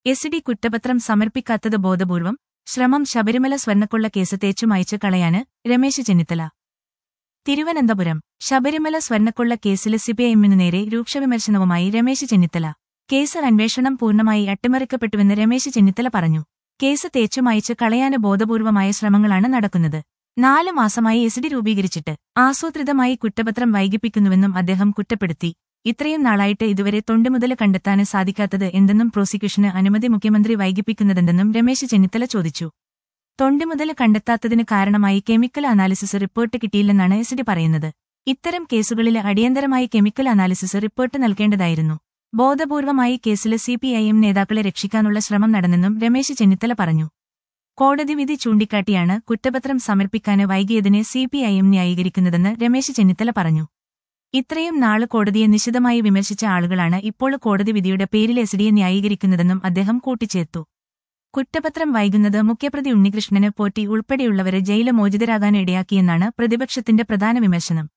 എസ്.ഡി കുറ്റപത്രം സമർപ്പിക്കാത്തത് ബോധപൂർവം ശ്രമം ശബരിമല സ്വർണ്ണക്കൊള്ള കേസ് തേച്ചുമായ്ച്ച് കളയാന് രമേശ് ചെന്നിത്തല. തിരുവനന്തപുരം ശബരിമല സ്വർണ്ണക്കൊള്ള കേസിൽ സിപിഐഎമ്മിനു നേരെ രൂക്ഷവിമർശനവുമായി രമേശ് ചെന്നിത്തല. കേസ് അന്വേഷണം പൂർണ്ണമായി അട്ടിമറിക്കപ്പെട്ടുവെന്ന് രമേശ് ചെന്നിത്തല പറഞ്ഞു. കേസ് തേച്ചുമായ്ച്ച് കളയാന് ബോധപൂർവമായ ശ്രമങ്ങളാണ് നടക്കുന്നത്. 4 മാസമായി എസ്.ഡി രൂപീകരിച്ചിട്ട് ആസൂത്രിതമായി കുറ്റപത്രം വൈകിപ്പിക്കുന്നുവെന്നും അദ്ദേഹം കുറ്റപ്പെടുത്തി. ഇത്രയും നാളായിട്ട് ഇതുവരെ തൊണ്ടുമുതല് കണ്ടെത്താന് സാധിക്കാത്തത് എന്തെന്നും പ്രോസിക്യൂഷന് അനുമതി മുഖ്യമന്ത്രി വൈകിപ്പിക്കുന്നതെന്തെന്നും രമേശ് ചെന്നിത്തല ചോദിച്ചു. തൊണ്ടുമുതല് കണ്ടെത്താത്തതിന് കാരണമായി കെമിക്കൽ അനാലിസിസ് റിപ്പോർട്ട് കിട്ടിയില്ലെന്നാണ് എസ്.ഡി പറയുന്നത്. ഇത്തരം കേസുകളില് അടിയന്തരമായി കെമിക്കൽ അനാലിസിസ് റിപ്പോർട്ട് നൽകേണ്ടതായിരുന്നു. ബോധപൂർവമായി കേസില് സിപിഐഎം നേതാക്കളെ രക്ഷിക്കാനുള്ള ശ്രമം നടന്നെന്നും രമേശ് ചെന്നിത്തല പറഞ്ഞു. കോടതി വിധി ചൂണ്ടിക്കാട്ടിയാണ് കുറ്റപത്രം സമർപ്പിക്കാന് വൈകിയതിനെ സിപിഐഎം ന്യായീകരിക്കുന്നതെന്ന് രമേശ് ചെന്നിത്തല പറഞ്ഞു. ഇത്രയും നാള് കോടതിയെ നിശിതമായി വിമർശിച്ച ആളുകളാണ് ഇപ്പോൾ കോടതി വിധിയുടെ പേരിൽ എസ്.ഡിയെ ന്യായീകരിക്കുന്നതെന്നും അദ്ദേഹം കൂട്ടിച്ചേർത്തു. കുറ്റപത്രം വൈകുന്നത് മുഖ്യപ്രതി ഉണ്ണികൃഷ്ണന് പോറ്റി ഉൾപ്പെടെയുള്ളവരെ ജയില് മോചിതരാകാൻ ഇടയാക്കിയെന്നാണ് പ്രതിപക്ഷത്തിന്റെ പ്രധാന വിമർശനം.